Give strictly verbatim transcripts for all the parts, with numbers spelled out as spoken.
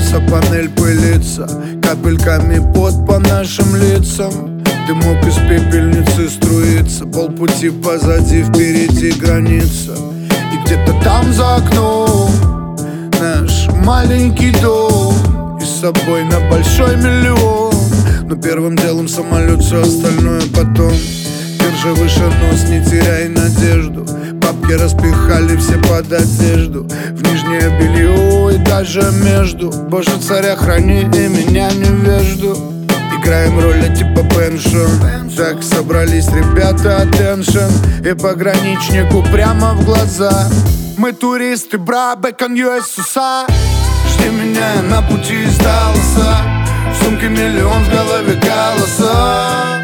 колеса, панель пылится, капельками пот по нашим лицам. Дымок из пепельницы струится, полпути позади, впереди граница. И где-то там за окном наш маленький дом, и с собой на большой миллион. Но первым делом самолет, все остальное потом. Держи выше нос, не теряй надежду. Бабки распихали все под одежду, в нижнее белье и даже между. Боже, царя храни и меня невежду. Играем роли типа пеншн. Так собрались ребята, attention. И пограничнику прямо в глаза: мы туристы, бра, back on ю эс эс ар. Жди меня на пути из Далласа, в сумке миллион, в голове голоса.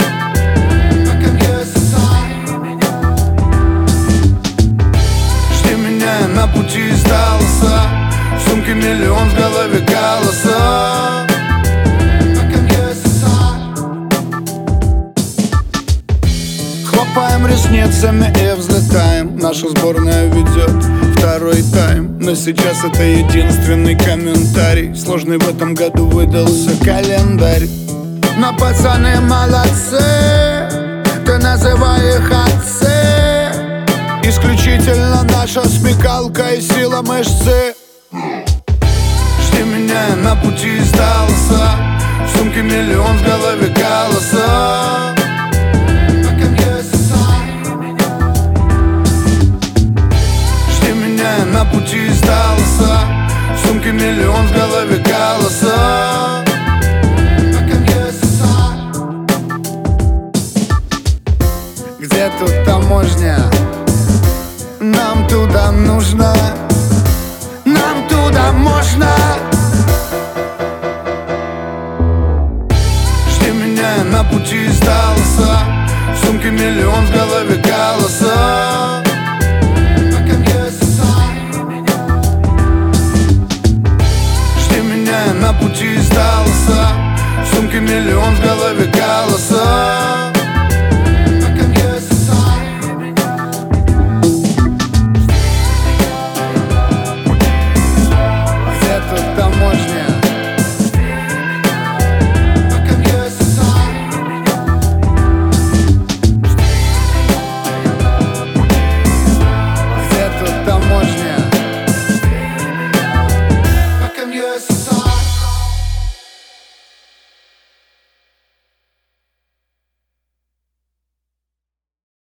Жди меня на пути из Далласа, в сумке миллион, в голове голоса. Хлопаем ресницами и взлетаем. Наша сборная ведет второй тайм, но сейчас это единственный комментарий. Сложный в этом году выдался календарь. Но пацаны молодцы, ты называй их отцы. Исключительно наша смекалка и сила мышцы. Жди меня на пути из Далласа, в сумке миллион, в голове голоса. На пути из Далласа, в сумке миллион, в голове голоса. Где тут таможня? Нам туда нужно, нам туда можно. Жди меня на пути из Далласа, в сумке миллион, в голове голоса. На пути из Далласа, в сумке миллион, в голове